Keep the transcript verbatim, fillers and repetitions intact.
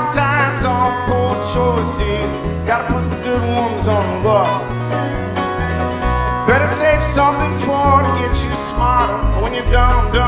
hard times on poor choices. Gotta put the good ones on guard. Better save something for to get you smarter. When you're dumb, dumb.